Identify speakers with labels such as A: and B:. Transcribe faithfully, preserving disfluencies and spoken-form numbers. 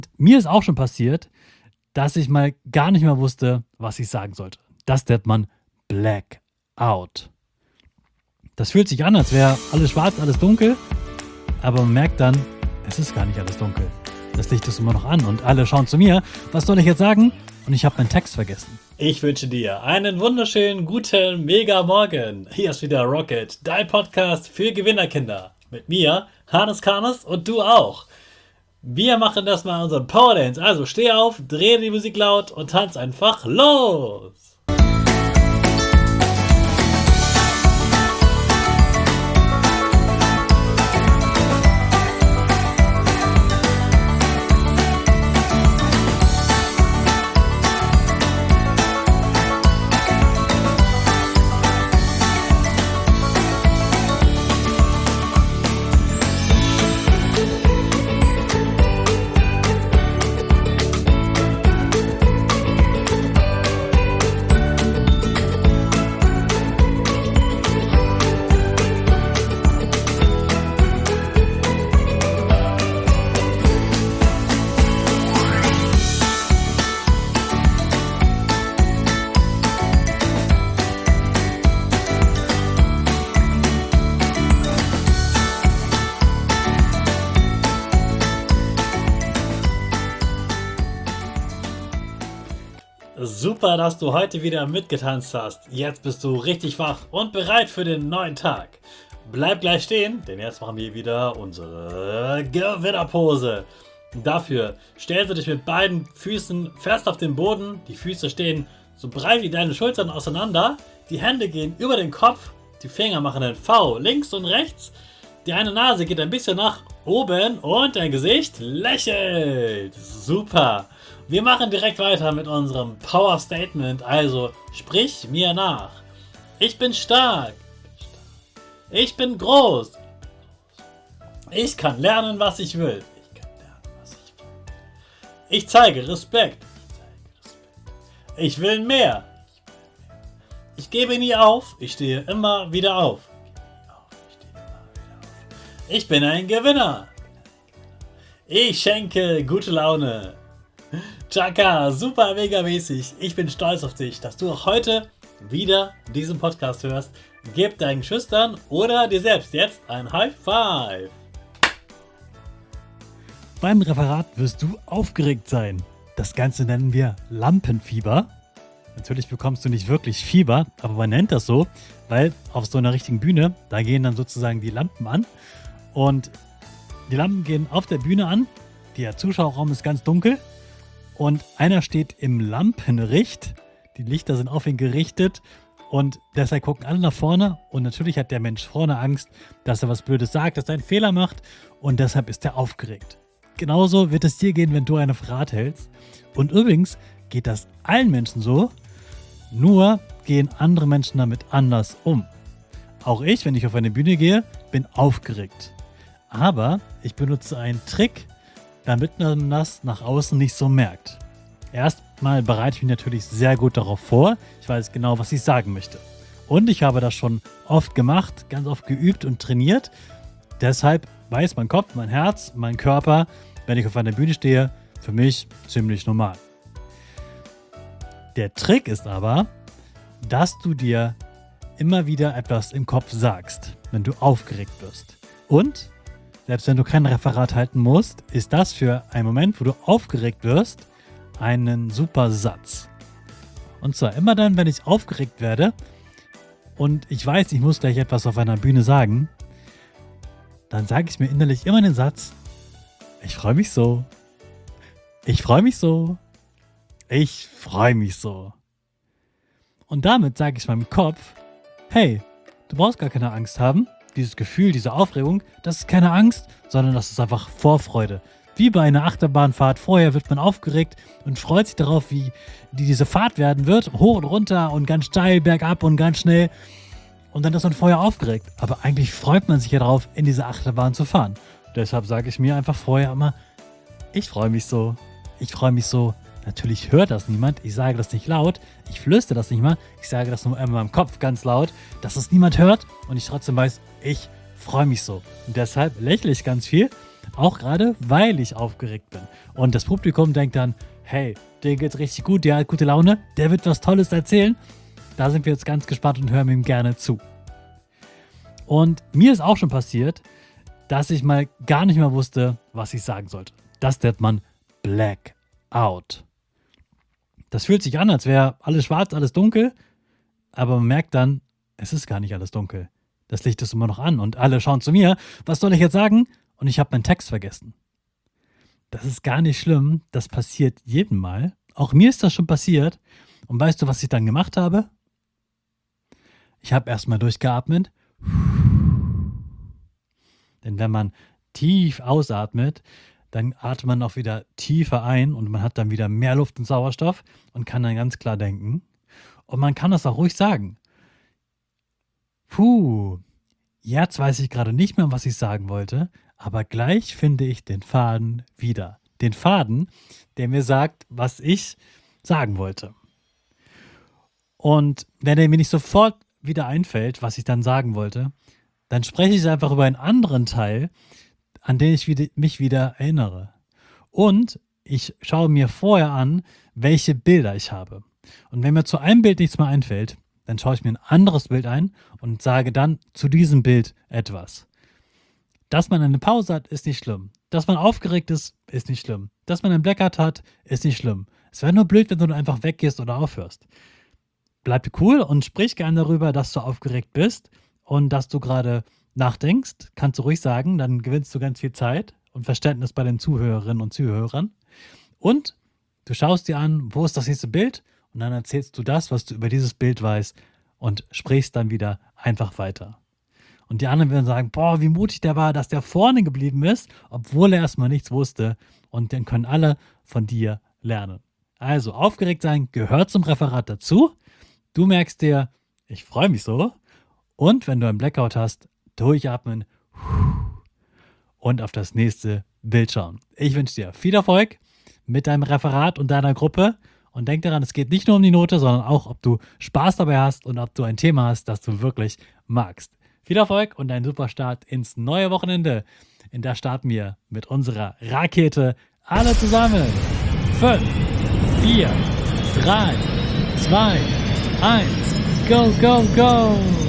A: Mir ist auch schon passiert, dass ich mal gar nicht mehr wusste, was ich sagen sollte. Das nennt man Blackout. Das fühlt sich an, als wäre alles schwarz, alles dunkel, aber man merkt dann, es ist gar nicht alles dunkel. Das Licht ist immer noch an und alle schauen zu mir. Was soll ich jetzt sagen? Und ich habe meinen Text vergessen.
B: Ich wünsche dir einen wunderschönen, guten, mega Morgen. Hier ist wieder Rocket, dein Podcast für Gewinnerkinder. Mit mir, Hannes Karnes und du auch. Wir machen das mal unseren Power Dance. Also steh auf, dreh die Musik laut und tanz einfach los. Super, dass du heute wieder mitgetanzt hast. Jetzt bist du richtig wach und bereit für den neuen Tag. Bleib gleich stehen, denn jetzt machen wir wieder unsere Gewinnerpose. Dafür stellst du dich mit beiden Füßen fest auf den Boden. Die Füße stehen so breit wie deine Schultern auseinander. Die Hände gehen über den Kopf. Die Finger machen ein V links und rechts. Die eine Nase geht ein bisschen nach oben und dein Gesicht lächelt. Super. Wir machen direkt weiter mit unserem Power Statement, also sprich mir nach. Ich bin stark. Ich bin groß. Ich kann lernen, was ich will. Ich kann lernen, was ich will. Ich zeige Respekt. Ich will mehr. Ich gebe nie auf. Ich stehe immer wieder auf. Ich bin ein Gewinner. Ich schenke gute Laune. Chaka, super mega mäßig. Ich bin stolz auf dich, dass du auch heute wieder diesen Podcast hörst. Gib deinen Schüchtern oder dir selbst jetzt ein High Five.
A: Beim Referat wirst du aufgeregt sein. Das Ganze nennen wir Lampenfieber. Natürlich bekommst du nicht wirklich Fieber, aber man nennt das so, weil auf so einer richtigen Bühne, da gehen dann sozusagen die Lampen an. Und die Lampen gehen auf der Bühne an. Der Zuschauerraum ist ganz dunkel. Und einer steht im Lampenricht. Die Lichter sind auf ihn gerichtet. Und deshalb gucken alle nach vorne. Und natürlich hat der Mensch vorne Angst, dass er was Blödes sagt, dass er einen Fehler macht. Und deshalb ist er aufgeregt. Genauso wird es dir gehen, wenn du ein Referat hältst. Und übrigens geht das allen Menschen so. Nur gehen andere Menschen damit anders um. Auch ich, wenn ich auf eine Bühne gehe, bin aufgeregt. Aber ich benutze einen Trick, damit man das nach außen nicht so merkt. Erstmal bereite ich mich natürlich sehr gut darauf vor. Ich weiß genau, was ich sagen möchte. Und ich habe das schon oft gemacht, ganz oft geübt und trainiert. Deshalb weiß mein Kopf, mein Herz, mein Körper, wenn ich auf einer Bühne stehe, für mich ziemlich normal. Der Trick ist aber, dass du dir immer wieder etwas im Kopf sagst, wenn du aufgeregt wirst. Und selbst wenn du kein Referat halten musst, ist das für einen Moment, wo du aufgeregt wirst, einen super Satz. Und zwar immer dann, wenn ich aufgeregt werde und ich weiß, ich muss gleich etwas auf einer Bühne sagen, dann sage ich mir innerlich immer den Satz, ich freue mich so, ich freue mich so, ich freue mich so. Und damit sage ich meinem Kopf, hey, du brauchst gar keine Angst haben. Dieses Gefühl, diese Aufregung, das ist keine Angst, sondern das ist einfach Vorfreude. Wie bei einer Achterbahnfahrt. Vorher wird man aufgeregt und freut sich darauf, wie die diese Fahrt werden wird. Hoch und runter und ganz steil, bergab und ganz schnell. Und dann ist man vorher aufgeregt. Aber eigentlich freut man sich ja darauf, in diese Achterbahn zu fahren. Deshalb sage ich mir einfach vorher immer, ich freue mich so, ich freue mich so. Natürlich hört das niemand, ich sage das nicht laut, ich flüstere das nicht mal, ich sage das nur in meinem Kopf ganz laut, dass es niemand hört und ich trotzdem weiß, ich freue mich so. Und deshalb lächle ich ganz viel, Auch gerade, weil ich aufgeregt bin. Und das Publikum denkt dann, hey, der geht's richtig gut, der hat gute Laune, der wird was Tolles erzählen. Da sind wir jetzt ganz gespannt und hören ihm gerne zu. Und mir ist auch schon passiert, dass ich mal gar nicht mehr wusste, was ich sagen sollte. Das nennt man Blackout. Das fühlt sich an, als wäre alles schwarz, alles dunkel, aber man merkt dann, es ist gar nicht alles dunkel. Das Licht ist immer noch an und alle schauen zu mir. Was soll ich jetzt sagen? Und ich habe meinen Text vergessen. Das ist gar nicht schlimm. Das passiert jedem Mal. Auch mir ist das schon passiert. Und weißt du, was ich dann gemacht habe? Ich habe erstmal durchgeatmet. Denn wenn man tief ausatmet, dann atmet man auch wieder tiefer ein und man hat dann wieder mehr Luft und Sauerstoff und kann dann ganz klar denken. Und man kann das auch ruhig sagen. Puh, jetzt weiß ich gerade nicht mehr, was ich sagen wollte, aber gleich finde ich den Faden wieder. Den Faden, der mir sagt, was ich sagen wollte. Und wenn er mir nicht sofort wieder einfällt, was ich dann sagen wollte, dann spreche ich einfach über einen anderen Teil, an den ich wieder, mich wieder erinnere. Und ich schaue mir vorher an, welche Bilder ich habe. Und wenn mir zu einem Bild nichts mehr einfällt, dann schaue ich mir ein anderes Bild ein und sage dann zu diesem Bild etwas. Dass man eine Pause hat, ist nicht schlimm. Dass man aufgeregt ist, ist nicht schlimm. Dass man einen Blackout hat, ist nicht schlimm. Es wäre nur blöd, wenn du dann einfach weggehst oder aufhörst. Bleib cool und sprich gerne darüber, dass du aufgeregt bist und dass du gerade nachdenkst. Kannst du ruhig sagen, dann gewinnst du ganz viel Zeit und Verständnis bei den Zuhörerinnen und Zuhörern. Und du schaust dir an, wo ist das nächste Bild und dann erzählst du das, was du über dieses Bild weißt und sprichst dann wieder einfach weiter. Und die anderen werden sagen, boah, wie mutig der war, dass der vorne geblieben ist, obwohl er erstmal nichts wusste. Und dann können alle von dir lernen. Also aufgeregt sein gehört zum Referat dazu. Du merkst dir, ich freue mich so. Und wenn du einen Blackout hast, durchatmen und auf das nächste Bild schauen. Ich wünsche dir viel Erfolg mit deinem Referat und deiner Gruppe. Und denk daran, es geht nicht nur um die Note, sondern auch, ob du Spaß dabei hast und ob du ein Thema hast, das du wirklich magst. Viel Erfolg und einen super Start ins neue Wochenende. In der starten wir mit unserer Rakete alle zusammen. fünf, vier, drei, zwei, eins, go, go, go!